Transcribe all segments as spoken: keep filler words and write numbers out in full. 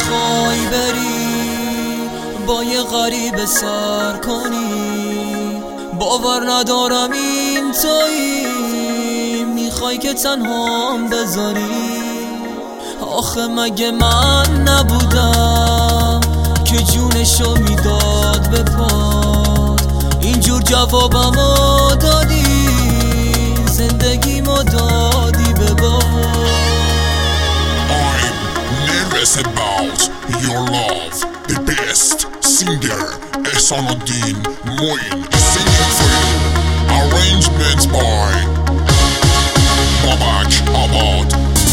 میخوای بری با یه غریب سر کنی، باور ندارم این تویی، میخوای که تنهام بذاری. آخه مگه من نبودم که جونشو میداد به پات، اینجور جوابمو دادی، زندگیمو دادی به باد. I'm nervous about your love. The best singer Ehsanuddin Moin singing for you. Arrangements by Babak Abad.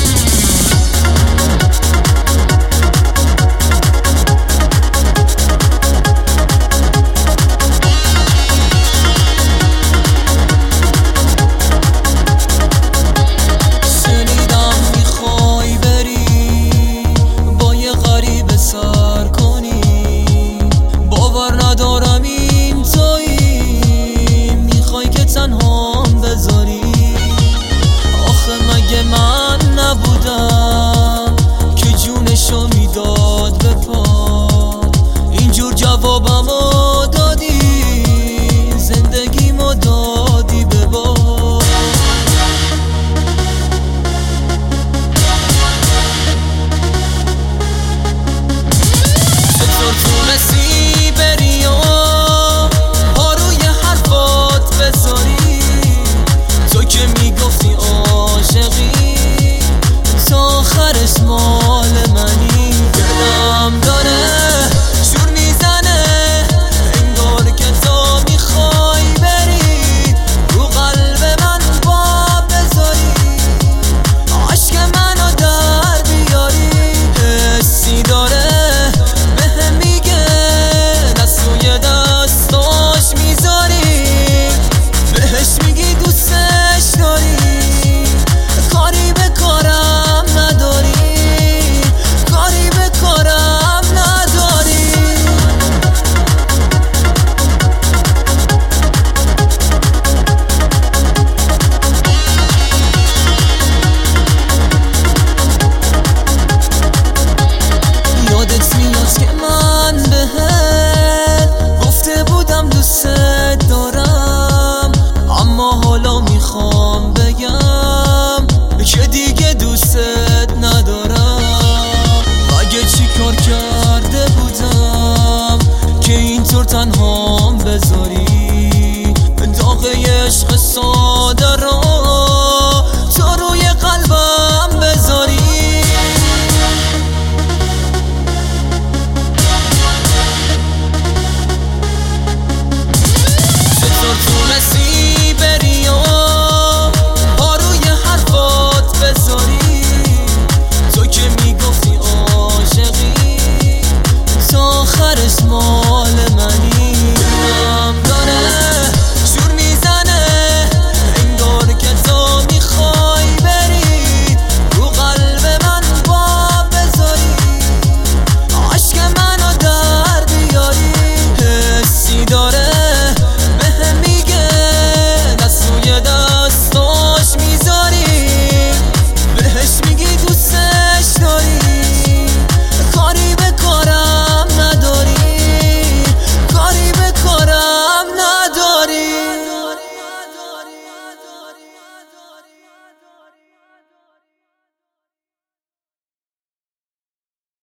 جوابمو دادی، زندگیمو دادی به باد. چطور تونستی بری و پا روی حرفات بذاری، تو که میگفتی عاشقی تا آخرش مال منی. دلم داره تنها